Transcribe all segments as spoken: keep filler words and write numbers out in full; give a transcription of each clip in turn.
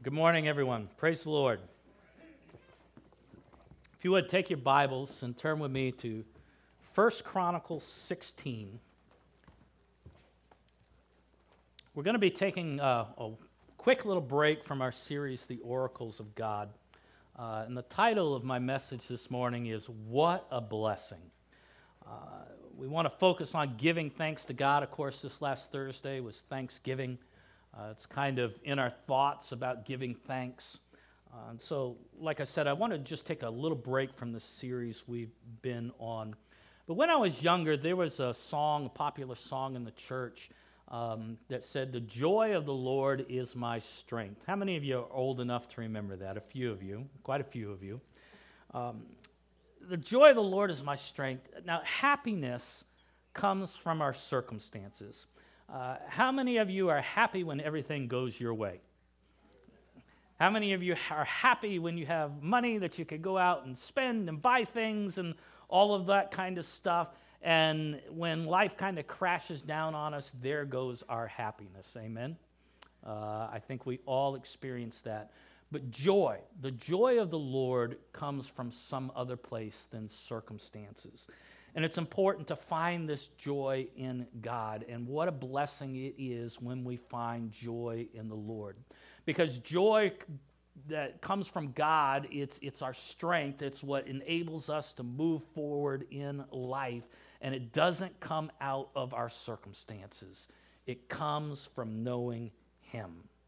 Good morning, everyone. Praise the Lord. If you would, take your Bibles and turn with me to First Chronicles sixteen. We're going to be taking uh, a quick little break from our series, The Oracles of God. Uh, and the title of my message this morning is, What a Blessing. Uh, we want to focus on giving thanks to God. Of course, this last Thursday was Thanksgiving. Uh, it's kind of in our thoughts about giving thanks. Uh, and so, like I said, I want to just take a little break from the series we've been on. But when I was younger, there was a song, a popular song in the church um, that said, "The joy of the Lord is my strength." How many of you are old enough to remember that? A few of you, quite a few of you. Um, the joy of the Lord is my strength. Now, happiness comes from our circumstances. Uh, how many of you are happy when everything goes your way? How many of you are happy when you have money that you can go out and spend and buy things and all of that kind of stuff? And when life kind of crashes down on us, there goes our happiness. Amen? Uh, I think we all experience that. But joy, the joy of the Lord comes from some other place than circumstances. And it's important to find this joy in God. And what a blessing it is when we find joy in the Lord. Because joy that comes from God, it's, it's our strength. It's what enables us to move forward in life. And it doesn't come out of our circumstances. It comes from knowing Him.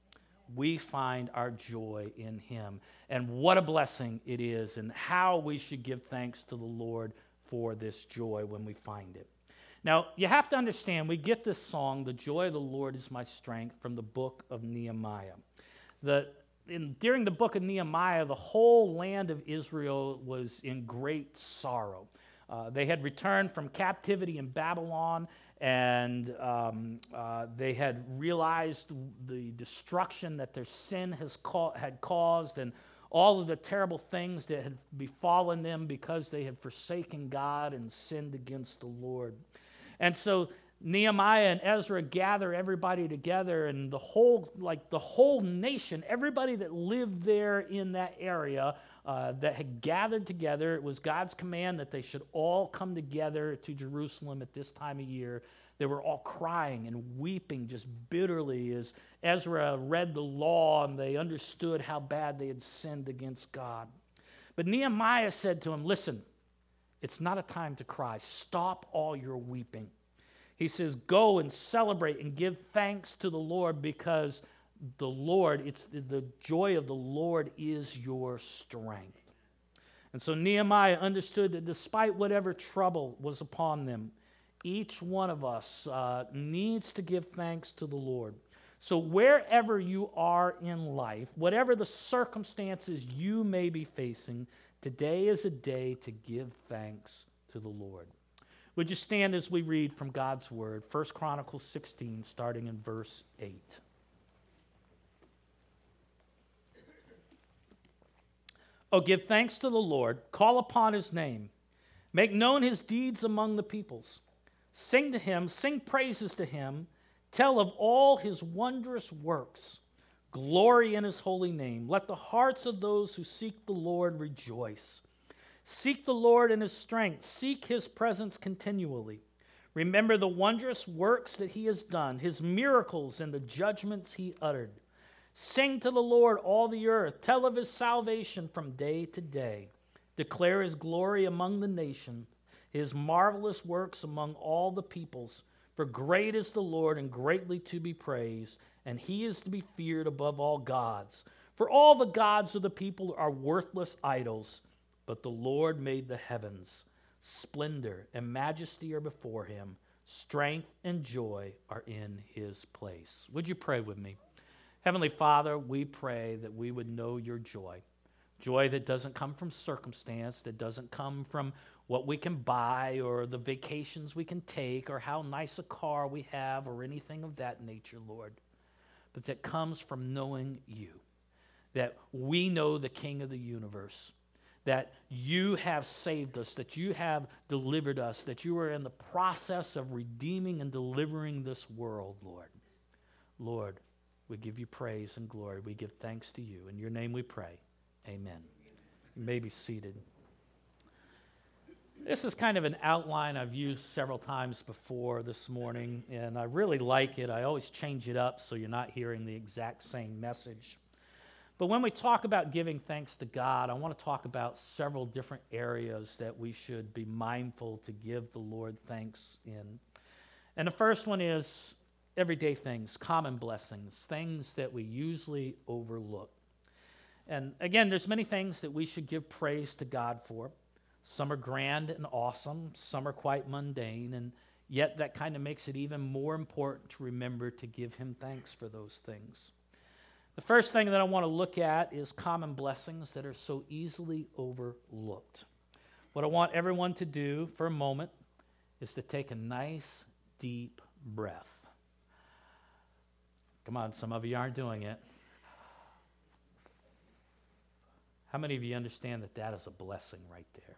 We find our joy in Him. And what a blessing it is, and how we should give thanks to the Lord for this joy when we find it. Now, you have to understand, we get this song, "The Joy of the Lord is My Strength," from the book of Nehemiah. The, in, during the book of Nehemiah, the whole land of Israel was in great sorrow. Uh, they had returned from captivity in Babylon, and um, uh, they had realized the destruction that their sin has ca- had caused, and all of the terrible things that had befallen them because they had forsaken God and sinned against the Lord. And so Nehemiah and Ezra gather everybody together, and the whole, like the whole nation, everybody that lived there in that area uh, that had gathered together, it was God's command that they should all come together to Jerusalem at this time of year. They were all crying and weeping just bitterly as Ezra read the law, and they understood how bad they had sinned against God. But Nehemiah said to him, "Listen, it's not a time to cry. Stop all your weeping." He says, "Go and celebrate and give thanks to the Lord, because the Lord, it's the joy of the Lord is your strength." And so Nehemiah understood that despite whatever trouble was upon them, each one of us uh, needs to give thanks to the Lord. So wherever you are in life, whatever the circumstances you may be facing, today is a day to give thanks to the Lord. Would you stand as we read from God's Word, First Chronicles sixteen, starting in verse eight. "Oh, give thanks to the Lord, call upon His name, make known His deeds among the peoples. Sing to Him, sing praises to Him, tell of all His wondrous works. Glory in His holy name. Let the hearts of those who seek the Lord rejoice. Seek the Lord in His strength. Seek His presence continually. Remember the wondrous works that He has done, His miracles and the judgments He uttered. Sing to the Lord, all the earth. Tell of His salvation from day to day. Declare His glory among the nations, His marvelous works among all the peoples. For great is the Lord and greatly to be praised, and He is to be feared above all gods. For all the gods of the people are worthless idols, but the Lord made the heavens. Splendor and majesty are before Him. Strength and joy are in His place." Would you pray with me? Heavenly Father, we pray that we would know your joy. Joy that doesn't come from circumstance, that doesn't come from what we can buy or the vacations we can take or how nice a car we have or anything of that nature, Lord, but that comes from knowing you, that we know the King of the universe, that you have saved us, that you have delivered us, that you are in the process of redeeming and delivering this world, Lord. Lord, We give you praise and glory. We give thanks to you. In your name we pray. Amen. You may be seated. This is kind of an outline I've used several times before this morning, and I really like it. I always change it up so you're not hearing the exact same message. But when we talk about giving thanks to God, I want to talk about several different areas that we should be mindful to give the Lord thanks in. And the first one is everyday things, common blessings, things that we usually overlook. And again, there's many things that we should give praise to God for. Some are grand and awesome, some are quite mundane, and yet that kind of makes it even more important to remember to give him thanks for those things. The first thing that I want to look at is common blessings that are so easily overlooked. What I want everyone to do for a moment is to take a nice, deep breath. Come on, some of you aren't doing it. How many of you understand that that is a blessing right there?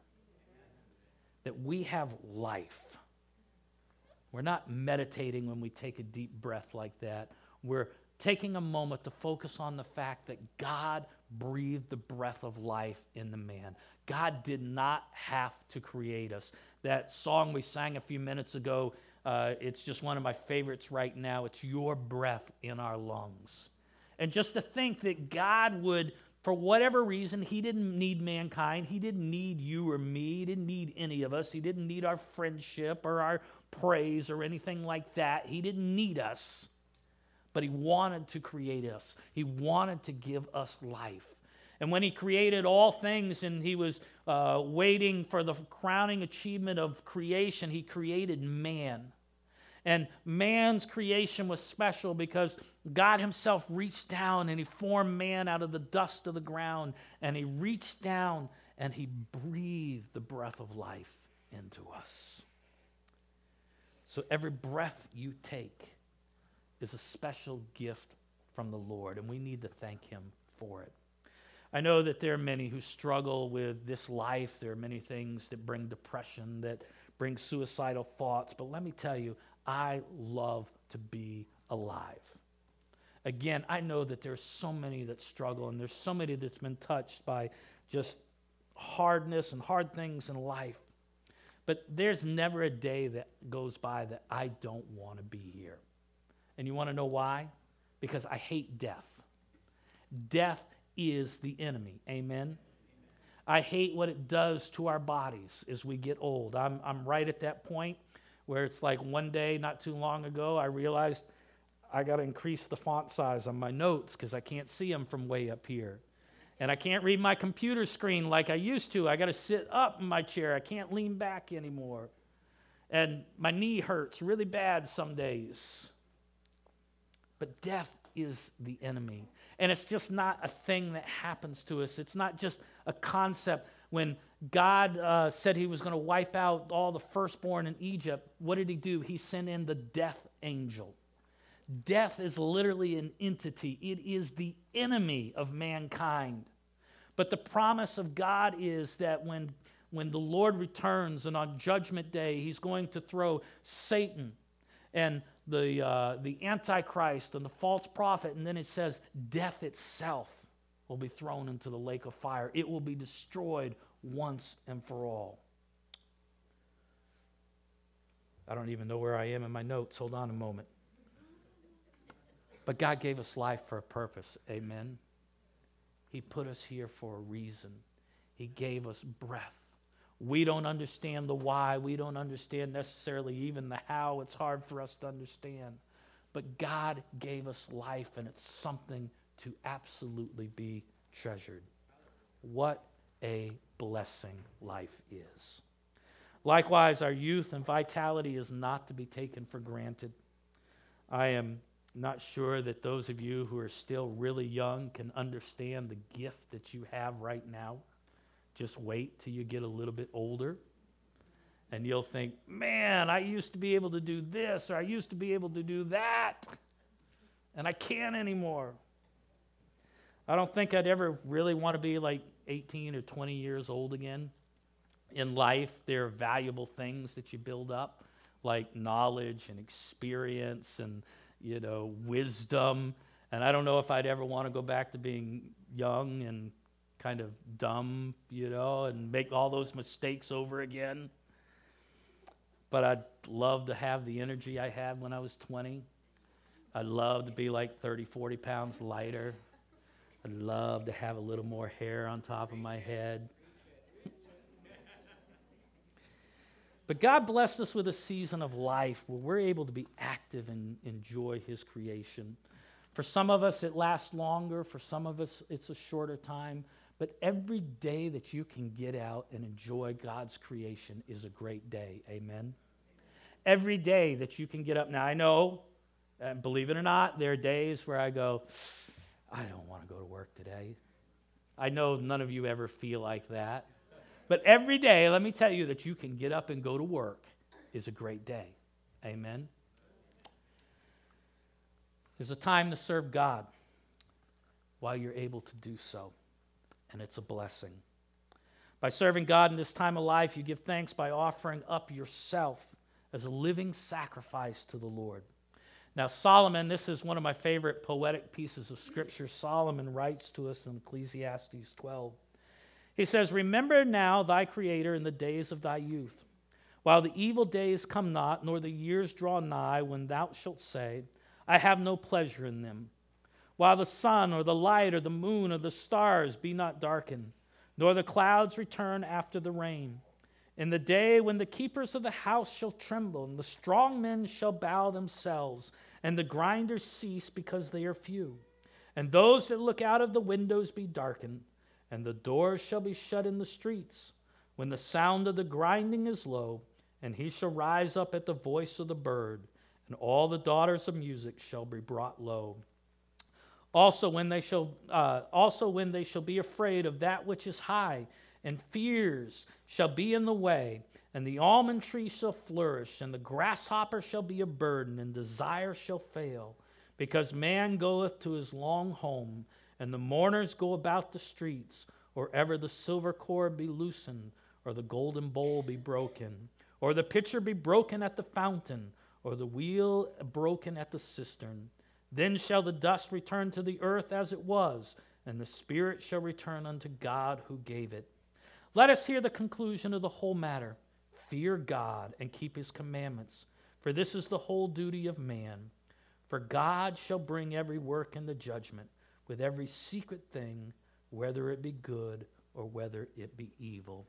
That we have life. We're not meditating when we take a deep breath like that. We're taking a moment to focus on the fact that God breathed the breath of life in the man. God did not have to create us. That song we sang a few minutes ago, uh, it's just one of my favorites right now. It's your breath in our lungs. And just to think that God would, for whatever reason, he didn't need mankind. He didn't need you or me. He didn't need any of us. He didn't need our friendship or our praise or anything like that. He didn't need us. But he wanted to create us. He wanted to give us life. And when he created all things and he was uh, waiting for the crowning achievement of creation, he created man. And man's creation was special because God himself reached down and he formed man out of the dust of the ground. And he reached down and he breathed the breath of life into us. So every breath you take is a special gift from the Lord, and we need to thank him for it. I know that there are many who struggle with this life. There are many things that bring depression, that bring suicidal thoughts, but let me tell you, I love to be alive. Again, I know that there's so many that struggle, and there's so many that's been touched by just hardness and hard things in life. But there's never a day that goes by that I don't want to be here. And you want to know why? Because I hate death. Death is the enemy. Amen? I hate what it does to our bodies as we get old. I'm, I'm right at that point where it's like one day, not too long ago, I realized I got to increase the font size on my notes because I can't see them from way up here. And I can't read my computer screen like I used to. I got to sit up in my chair. I can't lean back anymore. And my knee hurts really bad some days. But death is the enemy. And it's just not a thing that happens to us. It's not just a concept. When God uh, said he was going to wipe out all the firstborn in Egypt, what did he do? He sent in the death angel. Death is literally an entity. It is the enemy of mankind. But the promise of God is that when, when the Lord returns and on Judgment Day, he's going to throw Satan and the uh, the Antichrist and the false prophet, and then it says death itself will be thrown into the lake of fire. It will be destroyed once and for all. I don't even know where I am in my notes. Hold on a moment. But God gave us life for a purpose. Amen. He put us here for a reason. He gave us breath. We don't understand the why. We don't understand necessarily even the how. It's hard for us to understand. But God gave us life, and it's something to absolutely be treasured. What a blessing life is. Likewise, our youth and vitality is not to be taken for granted. I am not sure that those of you who are still really young can understand the gift that you have right now. Just wait till you get a little bit older, and you'll think, man, I used to be able to do this, or I used to be able to do that, and I can't anymore. I don't think I'd ever really want to be like eighteen or twenty years old again. In life, there are valuable things that you build up, like knowledge and experience and, you know, wisdom. And I don't know if I'd ever want to go back to being young and kind of dumb, you know, and make all those mistakes over again. But I'd love to have the energy I had when I was twenty. I'd love to be like thirty, forty pounds lighter. I'd love to have a little more hair on top of my head. But God blessed us with a season of life where we're able to be active and enjoy his creation. For some of us, it lasts longer. For some of us, it's a shorter time. But every day that you can get out and enjoy God's creation is a great day. Amen? Every day that you can get up. Now, I know, and believe it or not, there are days where I go, I don't want to go to work today. I know none of you ever feel like that. But every day, let me tell you, that you can get up and go to work is a great day. Amen? There's a time to serve God while you're able to do so, and it's a blessing. By serving God in this time of life, you give thanks by offering up yourself as a living sacrifice to the Lord. Now, Solomon, this is one of my favorite poetic pieces of Scripture. Solomon writes to us in Ecclesiastes twelve. He says, "Remember now thy Creator in the days of thy youth, while the evil days come not, nor the years draw nigh, when thou shalt say, I have no pleasure in them. While the sun or the light or the moon or the stars be not darkened, nor the clouds return after the rain. In the day when the keepers of the house shall tremble, and the strong men shall bow themselves, and the grinders cease because they are few. And those that look out of the windows be darkened, and the doors shall be shut in the streets, when the sound of the grinding is low, and he shall rise up at the voice of the bird, and all the daughters of music shall be brought low. Also when they shall, uh, also when they shall be afraid of that which is high, and fears shall be in the way, and the almond tree shall flourish, and the grasshopper shall be a burden, and desire shall fail, because man goeth to his long home, and the mourners go about the streets, or ever the silver cord be loosened, or the golden bowl be broken, or the pitcher be broken at the fountain, or the wheel broken at the cistern. Then shall the dust return to the earth as it was, and the spirit shall return unto God who gave it. Let us hear the conclusion of the whole matter. Fear God and keep his commandments, for this is the whole duty of man. For God shall bring every work into judgment, with every secret thing, whether it be good or whether it be evil."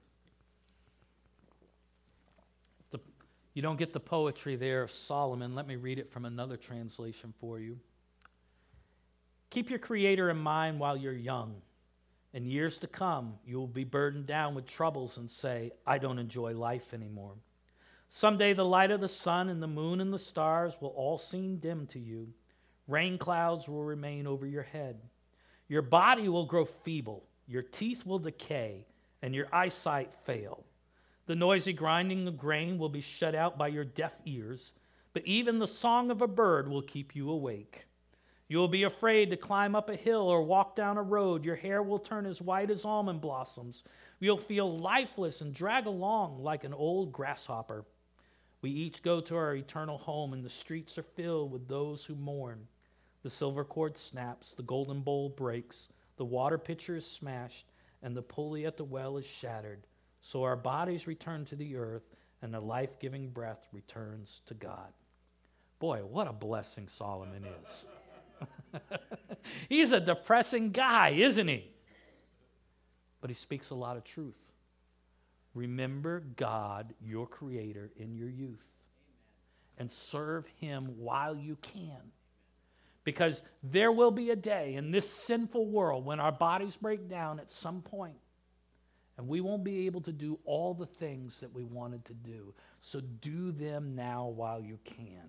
The, you don't get the poetry there of Solomon. Let me read it from another translation for you. "Keep your Creator in mind while you're young. In years to come, you will be burdened down with troubles and say, I don't enjoy life anymore. Someday the light of the sun and the moon and the stars will all seem dim to you. Rain clouds will remain over your head. Your body will grow feeble, your teeth will decay, and your eyesight fail. The noisy grinding of grain will be shut out by your deaf ears, but even the song of a bird will keep you awake. You will be afraid to climb up a hill or walk down a road. Your hair will turn as white as almond blossoms. You'll feel lifeless and drag along like an old grasshopper. We each go to our eternal home, and the streets are filled with those who mourn. The silver cord snaps, the golden bowl breaks, the water pitcher is smashed, and the pulley at the well is shattered. So our bodies return to the earth, and the life-giving breath returns to God." Boy, what a blessing Solomon is. He's a depressing guy, isn't he? But he speaks a lot of truth. Remember God, your Creator, in your youth. And serve him while you can. Because there will be a day in this sinful world when our bodies break down at some point, and we won't be able to do all the things that we wanted to do. So do them now while you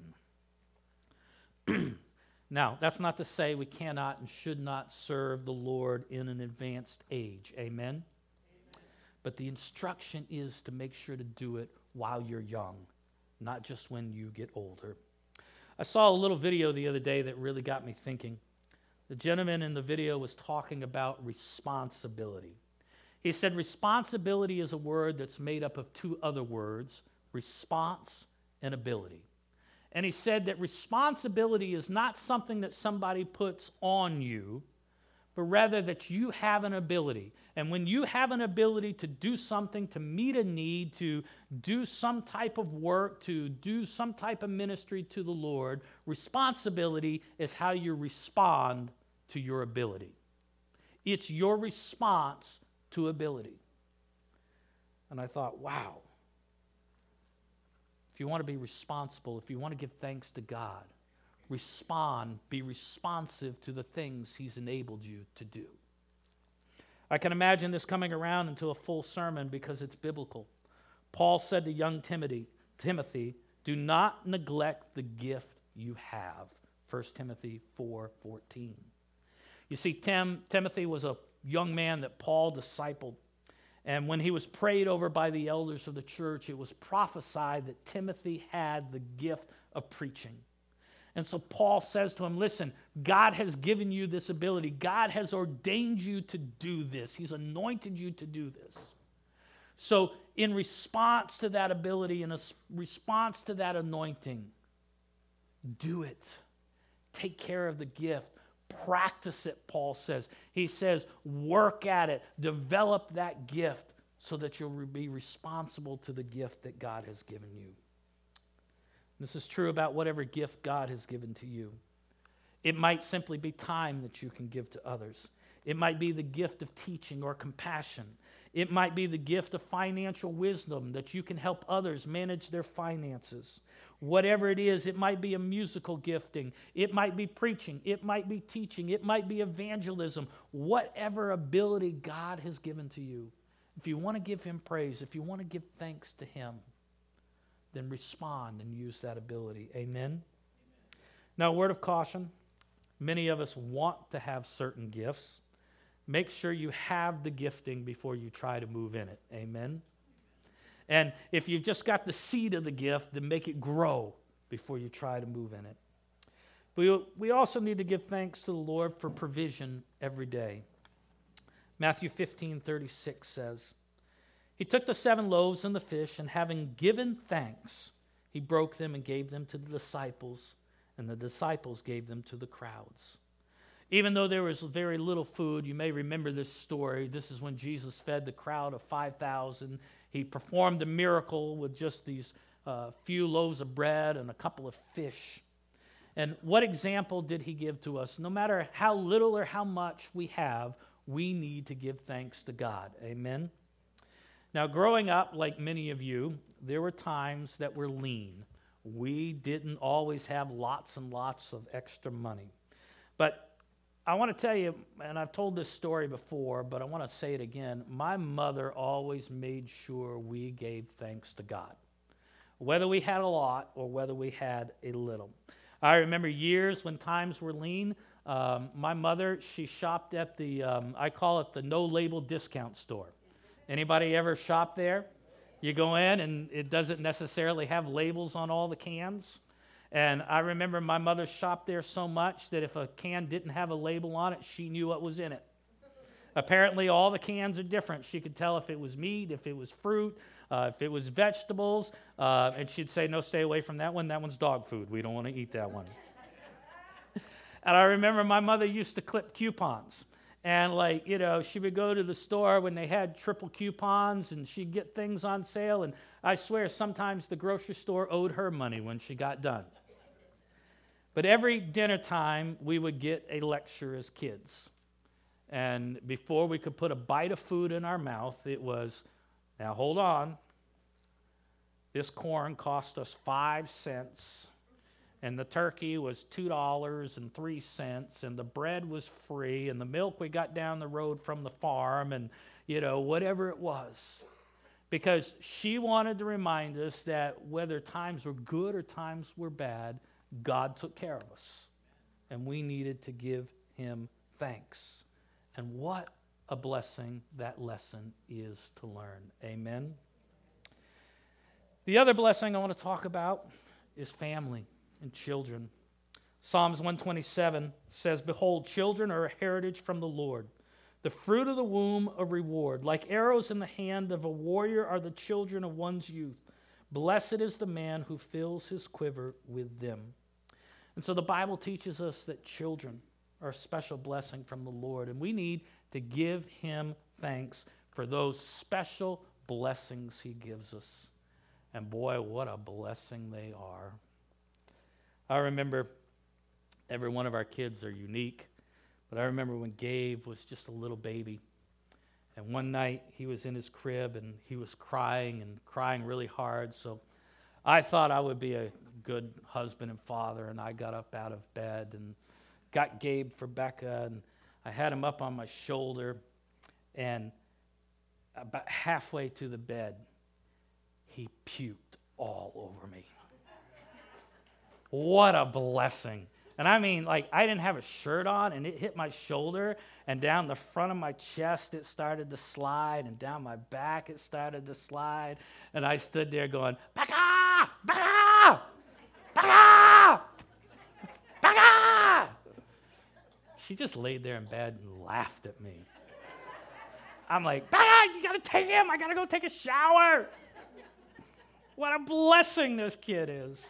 can. Now, that's not to say we cannot and should not serve the Lord in an advanced age. Amen? Amen? But the instruction is to make sure to do it while you're young, not just when you get older. I saw a little video the other day that really got me thinking. The gentleman in the video was talking about responsibility. He said responsibility is a word that's made up of two other words, response and ability. And he said that responsibility is not something that somebody puts on you, but rather that you have an ability. And when you have an ability to do something, to meet a need, to do some type of work, to do some type of ministry to the Lord, responsibility is how you respond to your ability. It's your response to ability. And I thought, wow. If you want to be responsible, if you want to give thanks to God, respond, be responsive to the things He's enabled you to do. I can imagine this coming around into a full sermon because it's biblical. Paul said to young Timothy, Timothy, do not neglect the gift you have. First Timothy four fourteen. You see, Tim, Timothy was a young man that Paul discipled. And when he was prayed over by the elders of the church, it was prophesied that Timothy had the gift of preaching. And so Paul says to him, listen, God has given you this ability. God has ordained you to do this. He's anointed you to do this. So in response to that ability, in a response to that anointing, do it. Take care of the gift. Practice it, Paul says. He says, work at it. Develop that gift so that you'll be responsible to the gift that God has given you. This is true about whatever gift God has given to you. It might simply be time that you can give to others. It might be the gift of teaching or compassion. It might be the gift of financial wisdom that you can help others manage their finances. Whatever it is, it might be a musical gifting. It might be preaching. It might be teaching. It might be evangelism. Whatever ability God has given to you, if you want to give Him praise, if you want to give thanks to Him, then respond and use that ability. Amen? Amen. Now, a word of caution. Many of us want to have certain gifts. Make sure you have the gifting before you try to move in it. Amen? And if you've just got the seed of the gift, then make it grow before you try to move in it. We, we also need to give thanks to the Lord for provision every day. Matthew fifteen thirty-six says, He took the seven loaves and the fish, and having given thanks, He broke them and gave them to the disciples, and the disciples gave them to the crowds. Even though there was very little food, you may remember this story. This is when Jesus fed the crowd of five thousand. He performed a miracle with just these uh, few loaves of bread and a couple of fish. And what example did He give to us? No matter how little or how much we have, we need to give thanks to God. Amen? Now, growing up, like many of you, there were times that were lean. We didn't always have lots and lots of extra money. But I want to tell you, and I've told this story before, but I want to say it again. My mother always made sure we gave thanks to God, whether we had a lot or whether we had a little. I remember years when times were lean. Um, my mother, she shopped at the, um, I call it the no-label discount store. Anybody ever shop there? You go in and it doesn't necessarily have labels on all the cans. And I remember my mother shopped there so much that if a can didn't have a label on it, she knew what was in it. Apparently all the cans are different. She could tell if it was meat, if it was fruit, uh, if it was vegetables. Uh, and she'd say, no, stay away from that one. That one's dog food. We don't want to eat that one. And I remember my mother used to clip coupons. And like, you know, she would go to the store when they had triple coupons and she'd get things on sale. And I swear sometimes the grocery store owed her money when she got done. But every dinner time we would get a lecture as kids. And before we could put a bite of food in our mouth, it was, now hold on. This corn cost us five cents. And the turkey was two dollars and three cents, and the bread was free, and the milk we got down the road from the farm, and, you know, whatever it was. Because she wanted to remind us that whether times were good or times were bad, God took care of us, and we needed to give Him thanks. And what a blessing that lesson is to learn. Amen? The other blessing I want to talk about is family and children. Psalms one twenty-seven says, Behold, children are a heritage from the Lord, the fruit of the womb a reward. Like arrows in the hand of a warrior are the children of one's youth. Blessed is the man who fills his quiver with them. And so the Bible teaches us that children are a special blessing from the Lord, and we need to give him thanks for those special blessings he gives us. And boy, what a blessing they are. I remember every one of our kids are unique, but I remember when Gabe was just a little baby. And one night he was in his crib and he was crying and crying really hard. So I thought I would be a good husband and father, and I got up out of bed and got Gabe for Becca, and I had him up on my shoulder, and about halfway to the bed, he puked all over me. What a blessing. And I mean, like, I didn't have a shirt on, and it hit my shoulder, and down the front of my chest it started to slide, and down my back it started to slide, and I stood there going, Becca! Becca! Becca! Becca! She just laid there in bed and laughed at me. I'm like, Becca, you gotta take him. I gotta go take a shower. What a blessing this kid is.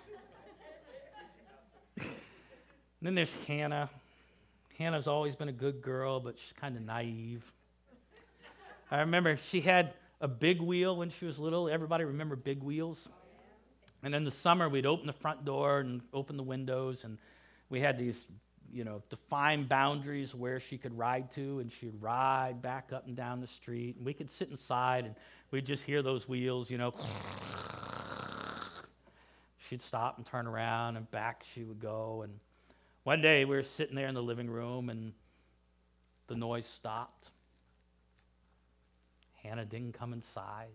And then there's Hannah. Hannah's always been a good girl, but she's kind of naive. I remember she had a big wheel when she was little. Everybody remember big wheels? And in the summer, we'd open the front door and open the windows, and we had these, you know, defined boundaries where she could ride to, and she'd ride back up and down the street. And we could sit inside, and we'd just hear those wheels, you know. She'd stop and turn around, and back she would go. And one day, we were sitting there in the living room, and the noise stopped. Hannah didn't come inside.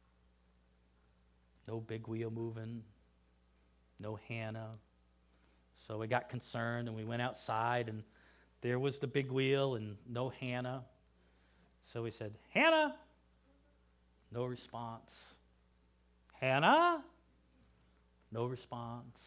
No big wheel moving. No Hannah. So we got concerned, and we went outside, and there was the big wheel and no Hannah. So we said, Hannah? No response. Hannah? No response.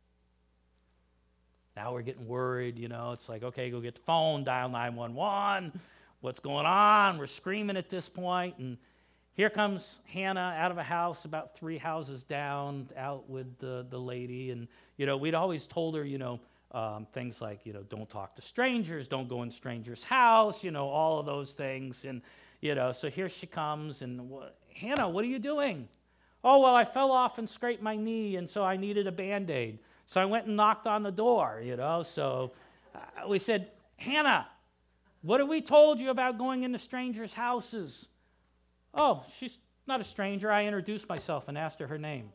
Now we're getting worried, you know. It's like, okay, go get the phone, dial nine one one. What's going on? We're screaming at this point, and here comes Hannah out of a house about three houses down, out with the, the lady. And, you know, we'd always told her, you know, um, things like, you know, don't talk to strangers, don't go in strangers' house, you know, all of those things. And, you know, so here she comes, and, Hannah, what are you doing? Oh, well, I fell off and scraped my knee, and so I needed a Band-Aid. So I went and knocked on the door, you know. So uh, we said, Hannah, what have we told you about going into strangers' houses? Oh, she's not a stranger. I introduced myself and asked her her name.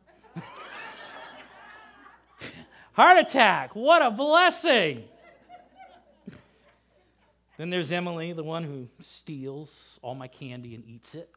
Heart attack. What a blessing. Then there's Emily, the one who steals all my candy and eats it.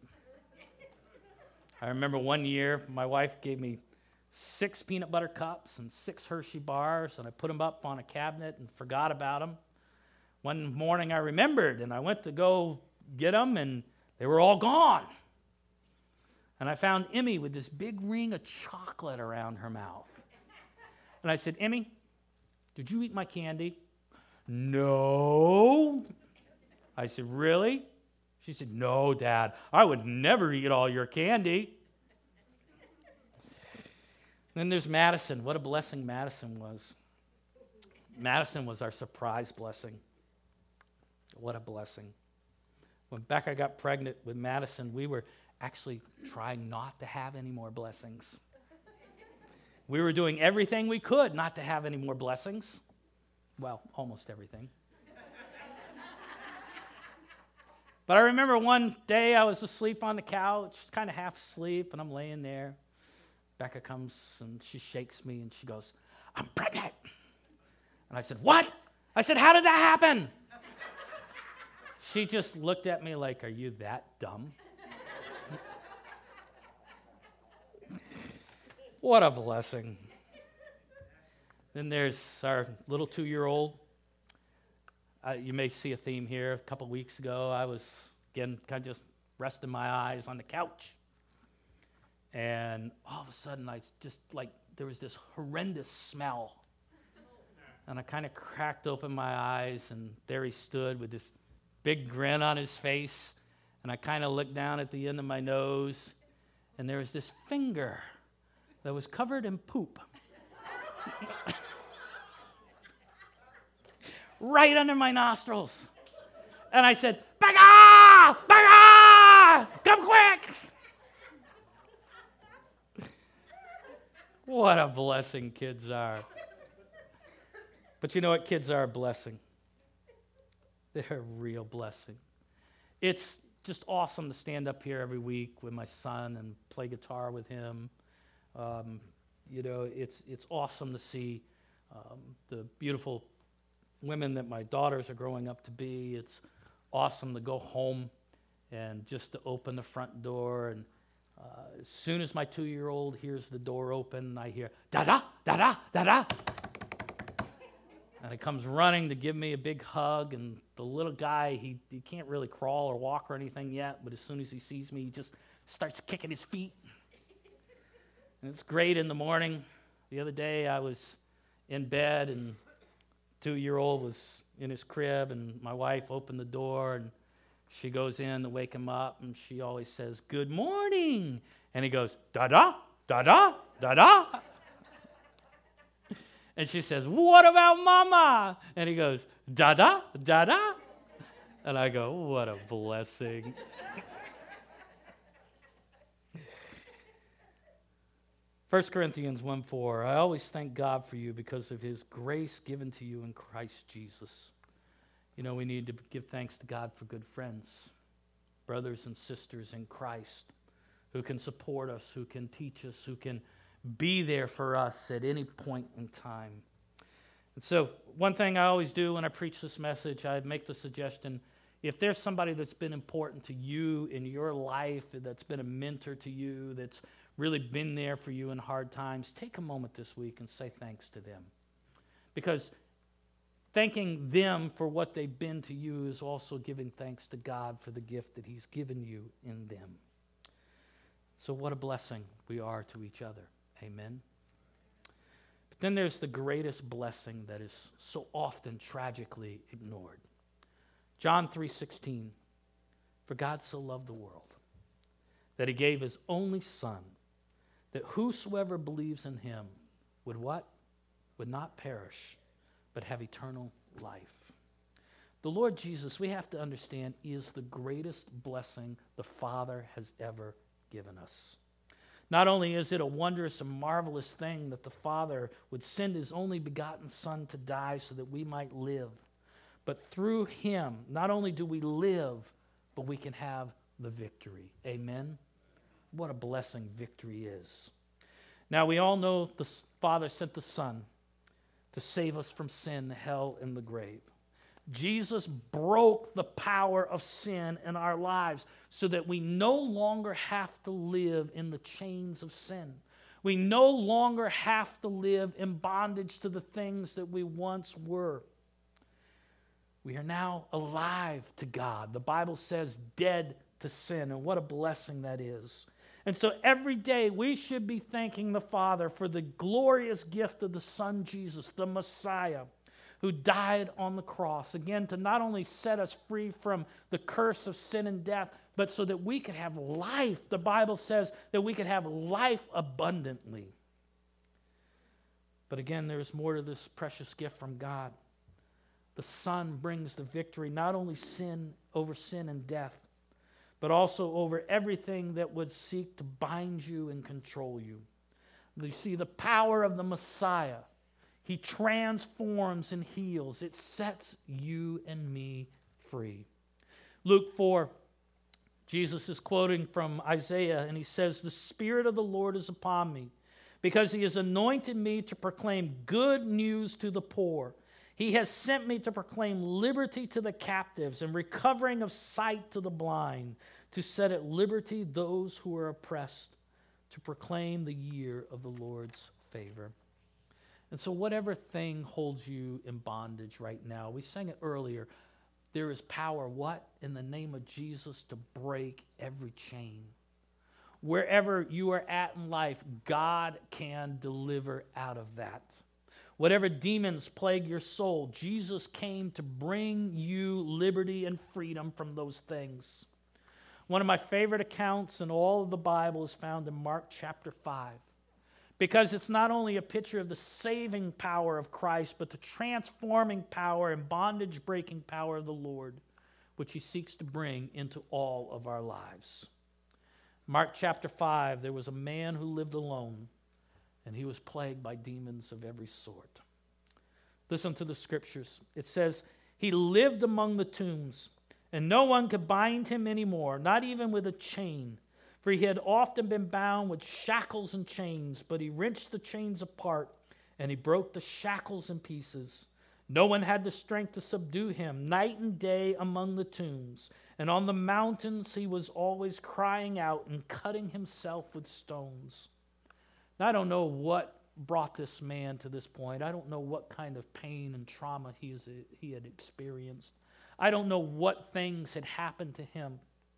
I remember one year my wife gave me six peanut butter cups and six Hershey bars, and I put them up on a cabinet and forgot about them. One morning I remembered, and I went to go get them, and they were all gone. And I found Emmy with this big ring of chocolate around her mouth. And I said, Emmy, did you eat my candy? No. I said, really? She said, no, Dad, I would never eat all your candy. Then there's Madison. What a blessing Madison was. Madison was our surprise blessing. What a blessing. When Becca got pregnant with Madison, we were actually trying not to have any more blessings. We were doing everything we could not to have any more blessings. Well, almost everything. But I remember one day I was asleep on the couch, kind of half asleep, and I'm laying there. Becca comes and she shakes me and she goes, I'm pregnant. And I said, what? I said, how did that happen? She just looked at me like, are you that dumb? What a blessing. Then there's our little two-year-old. Uh, you may see a theme here. A couple weeks ago, I was, again, kind of just resting my eyes on the couch. And all of a sudden, I just, like, there was this horrendous smell. And I kind of cracked open my eyes, and there he stood with this big grin on his face. And I kind of looked down at the end of my nose, and there was this finger that was covered in poop. Right under my nostrils. And I said, Becca! Becca! Come quick! What a blessing kids are. But you know what? Kids are a blessing. They're a real blessing. It's just awesome to stand up here every week with my son and play guitar with him. Um, you know, it's it's awesome to see um, the beautiful women that my daughters are growing up to be. It's awesome to go home and just to open the front door. And uh, as soon as my two-year-old hears the door open, I hear, da-da, da-da, da-da. And he comes running to give me a big hug, and the little guy, he, he can't really crawl or walk or anything yet, but as soon as he sees me, he just starts kicking his feet. And it's great in the morning. The other day, I was in bed, and two-year-old was in his crib, and my wife opened the door, and she goes in to wake him up, and she always says, "Good morning." And he goes, "Da-da, da-da, da-da." And she says, "What about Mama?" And he goes, "Da-da, da-da." And I go, what a blessing. First Corinthians one four, I always thank God for you because of his grace given to you in Christ Jesus. You know, we need to give thanks to God for good friends, brothers and sisters in Christ, who can support us, who can teach us, who can be there for us at any point in time. And so one thing I always do when I preach this message, I make the suggestion, if there's somebody that's been important to you in your life, that's been a mentor to you, that's really been there for you in hard times, take a moment this week and say thanks to them. Because thanking them for what they've been to you is also giving thanks to God for the gift that he's given you in them. So what a blessing we are to each other. Amen. But then there's the greatest blessing that is so often tragically ignored. John three sixteen, for God so loved the world that he gave his only Son, that whosoever believes in him would what? Would not perish, but have eternal life. The Lord Jesus, we have to understand, is the greatest blessing the Father has ever given us. Not only is it a wondrous and marvelous thing that the Father would send his only begotten Son to die so that we might live, but through him, not only do we live, but we can have the victory. Amen? What a blessing victory is. Now, we all know the Father sent the Son to save us from sin, hell, and the grave. Jesus broke the power of sin in our lives so that we no longer have to live in the chains of sin. We no longer have to live in bondage to the things that we once were. We are now alive to God. The Bible says dead to sin, and what a blessing that is. And so every day we should be thanking the Father for the glorious gift of the Son Jesus, the Messiah, who died on the cross, again, to not only set us free from the curse of sin and death, but so that we could have life. The Bible says that we could have life abundantly. But again, there's more to this precious gift from God. The Son brings the victory, not only sin over sin and death, but also over everything that would seek to bind you and control you. You see, the power of the Messiah, he transforms and heals. It sets you and me free. Luke four, Jesus is quoting from Isaiah, and he says, "The Spirit of the Lord is upon me, because he has anointed me to proclaim good news to the poor. He has sent me to proclaim liberty to the captives and recovering of sight to the blind, to set at liberty those who are oppressed, to proclaim the year of the Lord's favor." And so whatever thing holds you in bondage right now, we sang it earlier, there is power, what? In the name of Jesus, to break every chain. Wherever you are at in life, God can deliver out of that. Whatever demons plague your soul, Jesus came to bring you liberty and freedom from those things. One of my favorite accounts in all of the Bible is found in Mark chapter five. because it's not only a picture of the saving power of Christ, but the transforming power and bondage-breaking power of the Lord, which he seeks to bring into all of our lives. Mark chapter five, there was a man who lived alone, and he was plagued by demons of every sort. Listen to the scriptures. It says, he lived among the tombs, and no one could bind him anymore, not even with a chain. For he had often been bound with shackles and chains, but he wrenched the chains apart, and he broke the shackles in pieces. No one had the strength to subdue him. Night and day among the tombs, and on the mountains he was always crying out and cutting himself with stones. Now, I don't know what brought this man to this point. I don't know what kind of pain and trauma he, is, he had experienced. I don't know what things had happened to him.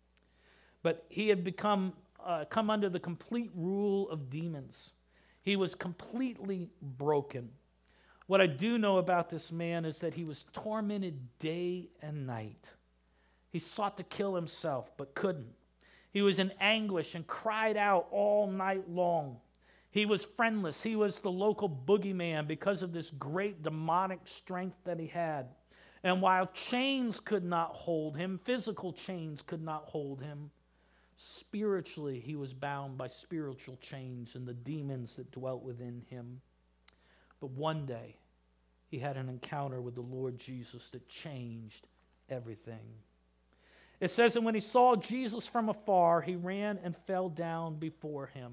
But he had become uh, come under the complete rule of demons. He was completely broken. What I do know about this man is that he was tormented day and night. He sought to kill himself, but couldn't. He was in anguish and cried out all night long. He was friendless. He was the local boogeyman because of this great demonic strength that he had. And while chains could not hold him, physical chains could not hold him, spiritually, he was bound by spiritual chains and the demons that dwelt within him. But one day, he had an encounter with the Lord Jesus that changed everything. It says that when he saw Jesus from afar, he ran and fell down before him.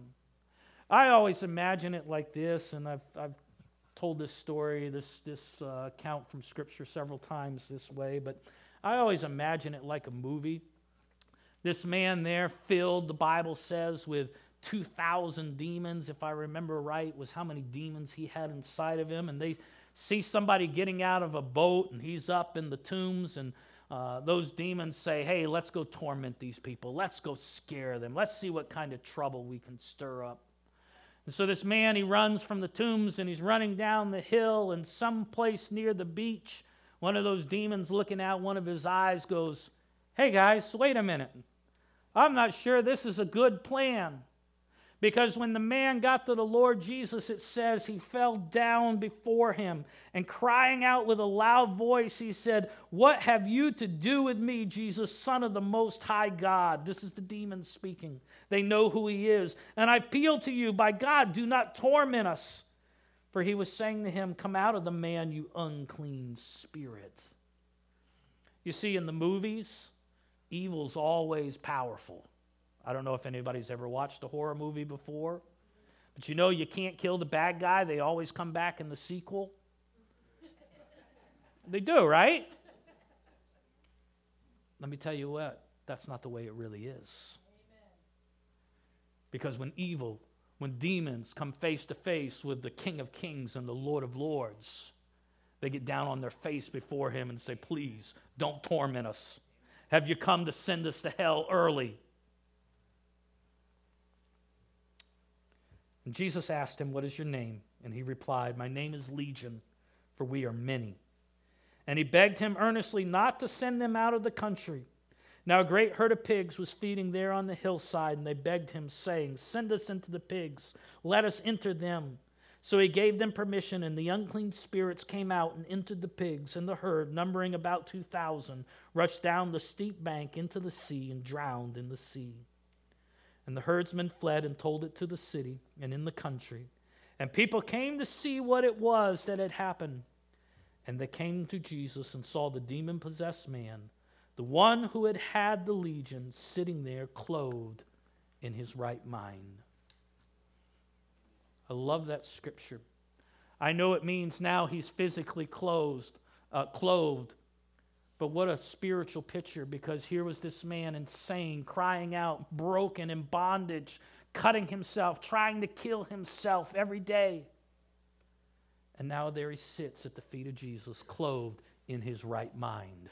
I always imagine it like this, and I've, I've told this story, this, this uh, account from Scripture several times this way, but I always imagine it like a movie. This man there filled, the Bible says, with two thousand demons, if I remember right, was how many demons he had inside of him. And they see somebody getting out of a boat, and he's up in the tombs, and uh, those demons say, hey, let's go torment these people. Let's go scare them. Let's see what kind of trouble we can stir up. And so this man, he runs from the tombs, and he's running down the hill, and someplace near the beach, one of those demons looking out one of his eyes goes, hey guys, wait a minute. I'm not sure this is a good plan. Because when the man got to the Lord Jesus, it says he fell down before him, and crying out with a loud voice, he said, what have you to do with me, Jesus, Son of the Most High God? This is the demon speaking. They know who he is. And I appeal to you, by God, do not torment us. For he was saying to him, come out of the man, you unclean spirit. You see, in the movies, evil's always powerful. I don't know if anybody's ever watched a horror movie before, but you know you can't kill the bad guy. They always come back in the sequel. They do, right? Let me tell you what, that's not the way it really is. Amen. Because when evil, when demons come face to face with the King of Kings and the Lord of Lords, they get down on their face before him and say, please, don't torment us. Have you come to send us to hell early? And Jesus asked him, what is your name? And he replied, my name is Legion, for we are many. And he begged him earnestly not to send them out of the country. Now a great herd of pigs was feeding there on the hillside, and they begged him, saying, send us into the pigs, let us enter them. So he gave them permission, and the unclean spirits came out and entered the pigs, and the herd, numbering about two thousand, rushed down the steep bank into the sea and drowned in the sea. And the herdsmen fled and told it to the city and in the country. And people came to see what it was that had happened. And they came to Jesus and saw the demon-possessed man, the one who had had the legion, sitting there clothed in his right mind. I love that scripture. I know it means now he's physically clothed, uh, clothed, but what a spiritual picture, because here was this man insane, crying out, broken, in bondage, cutting himself, trying to kill himself every day. And now there he sits at the feet of Jesus, clothed in his right mind.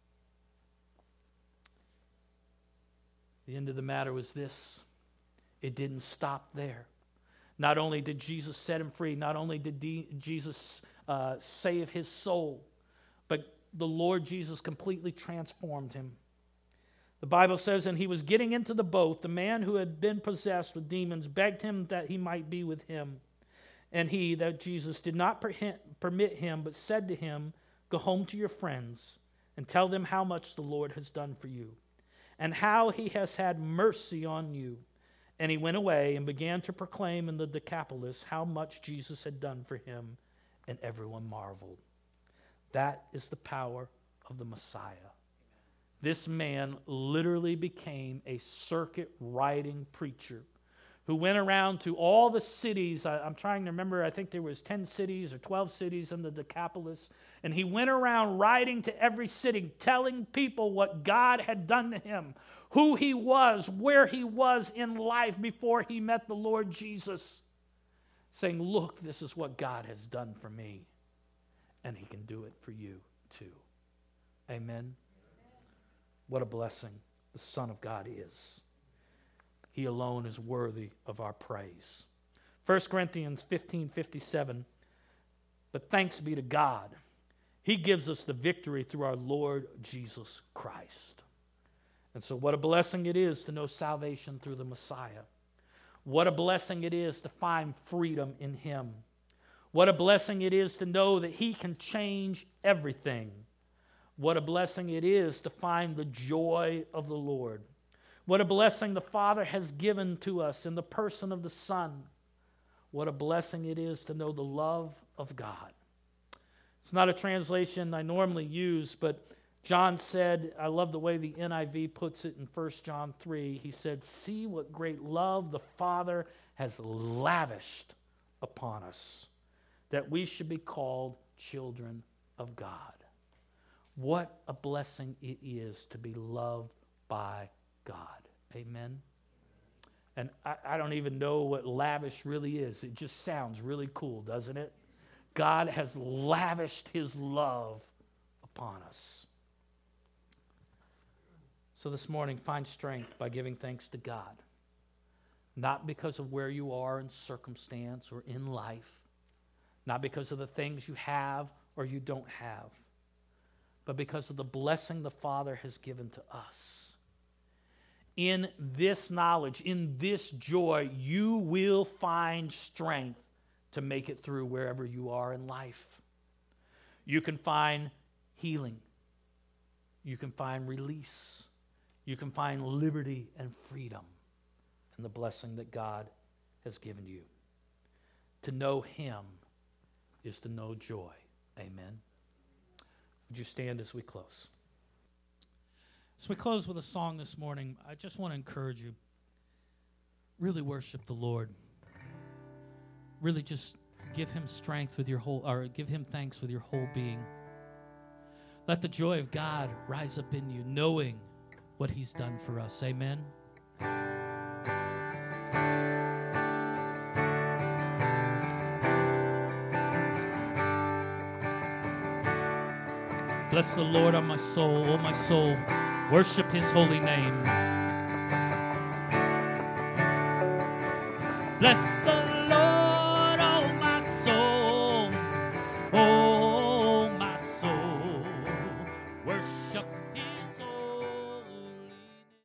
The end of the matter was this: it didn't stop there. Not only did Jesus set him free, not only did D- Jesus uh, save his soul, but the Lord Jesus completely transformed him. The Bible says, and he was getting into the boat, the man who had been possessed with demons begged him that he might be with him. And he, that Jesus, did not permit him, but said to him, "Go home to your friends and tell them how much the Lord has done for you, and how he has had mercy on you." And he went away and began to proclaim in the Decapolis how much Jesus had done for him, and everyone marveled. That is the power of the Messiah. This man literally became a circuit-riding preacher who went around to all the cities. I, I'm trying to remember, I think there was ten cities or twelve cities in the Decapolis. And he went around riding to every city, telling people what God had done to him, who he was, where he was in life before he met the Lord Jesus, saying, "Look, this is what God has done for me, and he can do it for you too." Amen. What a blessing the Son of God is. He alone is worthy of our praise. First Corinthians fifteen fifty-seven, "But thanks be to God, he gives us the victory through our Lord Jesus Christ." And so what a blessing it is to know salvation through the Messiah. What a blessing it is to find freedom in him. What a blessing it is to know that he can change everything. What a blessing it is to find the joy of the Lord. What a blessing the Father has given to us in the person of the Son. What a blessing it is to know the love of God. It's not a translation I normally use, but John said, I love the way the N I V puts it in First John three. He said, "See what great love the Father has lavished upon us, that we should be called children of God." What a blessing it is to be loved by God. Amen. And I, I don't even know what lavish really is. It just sounds really cool, doesn't it? God has lavished his love upon us. So this morning, find strength by giving thanks to God. Not because of where you are in circumstance or in life. Not because of the things you have or you don't have. But because of the blessing the Father has given to us. In this knowledge, in this joy, you will find strength to make it through wherever you are in life. You can find healing. You can find release. You can find liberty and freedom in the blessing that God has given you. To know him is to know joy. Amen. Would you stand as we close? As we close with a song this morning, I just want to encourage you. Really worship the Lord. Really just give him strength with your whole, or give him thanks with your whole being. Let the joy of God rise up in you, knowing what he's done for us. Amen. Bless the Lord, O my soul, O my soul. Worship his holy name. Bless the